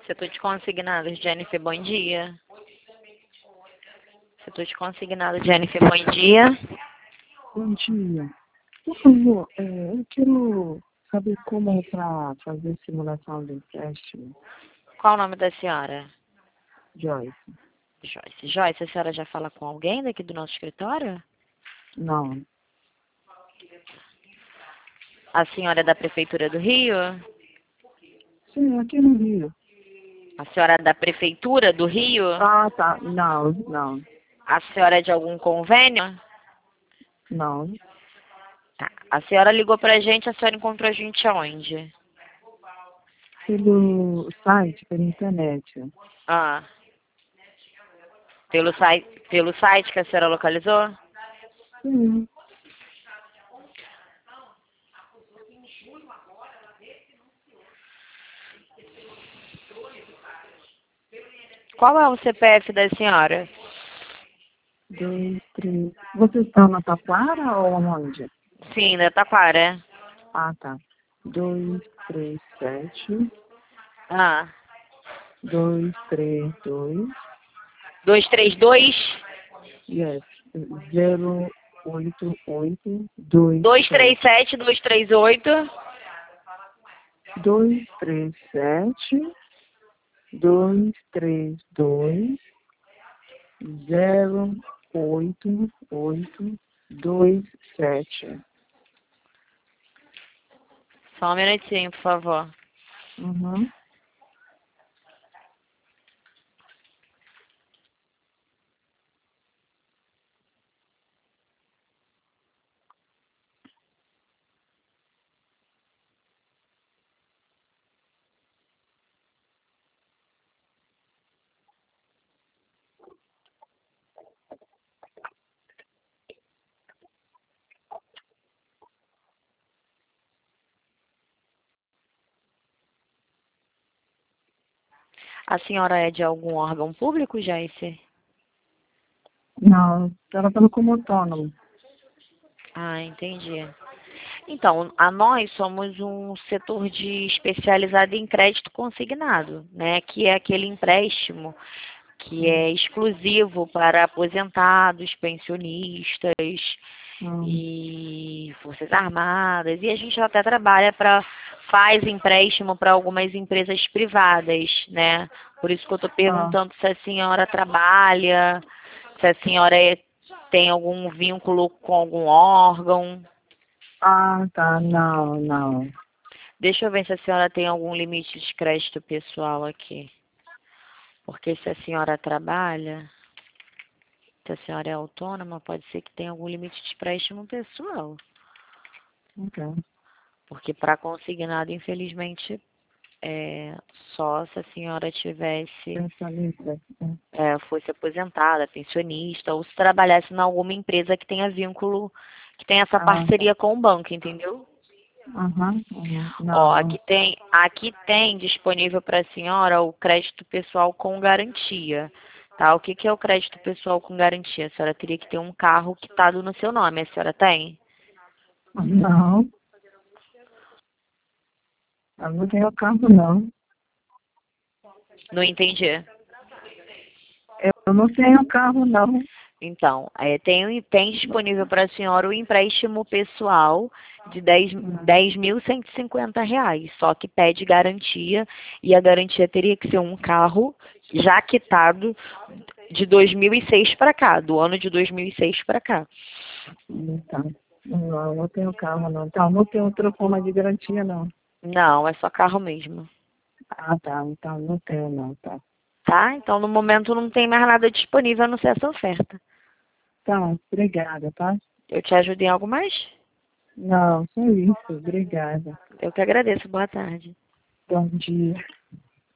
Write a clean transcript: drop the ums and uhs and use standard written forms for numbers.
Setor de consignados, Jennifer, bom dia. Setor de consignados, Jennifer, bom dia. Bom dia. Por favor, eu quero saber como é para fazer simulação do empréstimo, Qual o nome da senhora? Joyce. Joyce. Joyce, a senhora já fala com alguém daqui do nosso escritório? Não. A senhora é da Prefeitura do Rio? Sim, aqui no Rio. A senhora é da Prefeitura do Rio? Ah, tá. Não, não, A senhora é de algum convênio? não. Tá. A senhora ligou pra gente, a senhora encontrou a gente aonde? Pelo site, pela internet. Ah, pelo site que a senhora localizou? Sim. Qual é o CPF da senhora? 2, 3. Vocês estão na Taquara ou onde? Sim, da Taquara. Ah, tá. 2, 3, 7. Ah, 2, 3, 2. 232 Yes. 0, 8, 8, 2, 7. 237 238 237 232 08827. Só um minutinho, por favor. Uhum. A senhora é de algum órgão público, Joyce? Não, ela estava como autônomo. Ah, entendi. Então, nós somos um setor de especializado em crédito consignado, né? Que é aquele empréstimo que é exclusivo para aposentados, pensionistas Hum. e Forças Armadas. E a gente até trabalha faz empréstimo para algumas empresas privadas, né? Por isso que eu estou Ah, perguntando se a senhora trabalha, se a senhora tem algum vínculo com algum órgão. tá, não, não. Deixa eu ver se a senhora tem algum limite de crédito pessoal aqui. Porque se a senhora trabalha, se a senhora é autônoma, pode ser que tenha algum limite de empréstimo pessoal. Ok. Porque para consignado, infelizmente, só se a senhora tivesse, Pensionista. fosse aposentada, pensionista, ou se trabalhasse em alguma empresa que tenha vínculo, que tenha essa Ah, parceria com o banco, entendeu? aham, aham. Ó, Não. aqui tem disponível para a senhora o crédito pessoal com garantia, tá? O que que é o crédito pessoal com garantia? A senhora teria que ter um carro quitado no seu nome, a senhora tem? Não, eu não tenho carro, não. Não entendi. Eu não tenho carro, não. Então, tem disponível para a senhora o empréstimo pessoal de R$ 10.150, só que pede garantia, e a garantia teria que ser um carro já quitado de 2006 para cá, do ano de 2006 para cá. Tá. Não, eu não tenho carro, não. Então, não tenho outra forma de garantia, não. Não, é só carro mesmo. Ah, tá. Então, não tenho, não, tá. Tá? Então, no momento não tem mais nada disponível a não ser essa oferta. Tá, obrigada, tá? Eu te ajudo em algo mais? Não, só isso. Obrigada. Eu que agradeço. Boa tarde. Bom dia.